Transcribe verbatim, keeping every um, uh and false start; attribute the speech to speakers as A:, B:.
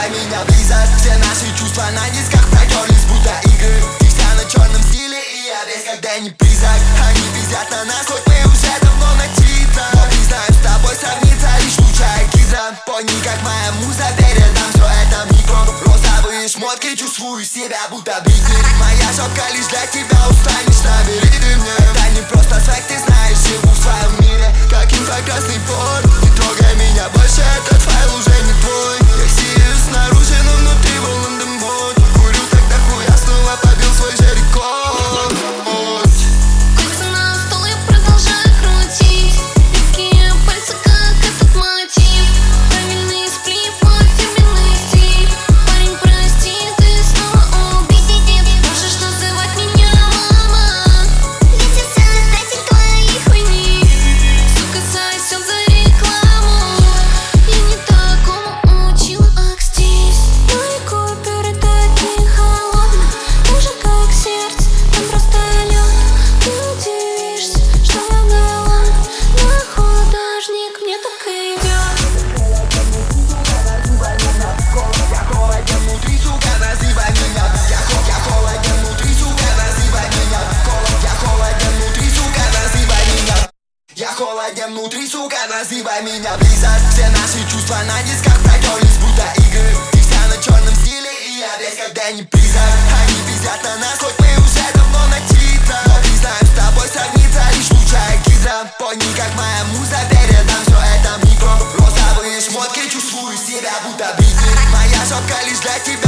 A: называй меня Blizzard. Все наши чувства на дисках протерлись, будто игры. Ты вся на черном стиле, и я весь как Дэнни призрак. Они пиздят на нас, хоть мы уже давно на титрах. Но признаю, с тобой сравнится лишь лучшая гидра. Пони, как моя муза, передам все это микро. Розовые шмотки, чувствую себя будто Бритни. Моя шапка лишь для тебя, устанешь, набери ты мне. Это не просто свек, ты знаешь, живу в своем мире. Каким-то красный порт, не трогай меня больше, этот файл уже не твой. Я сию снаружи, но внутри волн дымот. Курю тогда хуя, снова побил свой же рекорд.
B: Кольца на стол я продолжаю крутить. Легкие пальцы, как этот мотив. Правильный сплив, мой фирменный стиль. Парень, прости, ты снова убить. Можешь называть меня мама. Я тебе создатель твоей хуйни. Сука, сосет за рекламу. Я не такому учил акстись. Мои куперы такие холодные, тоже как сердце, там просто лед. Ты удивишься, что я голодна. На художник мне так идет.
A: Я холоден внутри, сука, называй меня. Я холоден внутри, сука, называй меня. Я холоден внутри, сука, называй меня. Я холоден внутри, сука, называй меня Blizzard. Все наши чувства на дисках протерлись, будто игры. Ты вся на черном стиле, и я весь как Дэнни призрак. Они пиздят на нас, хоть мы уже давно на титрах. Но признаю, с тобой сравнится лишь лучшая гидра. Пони, как моя муза, передам все это микро. Розовые шмотки, чувствую себя будто Бритни. Моя шапка лишь для тебя,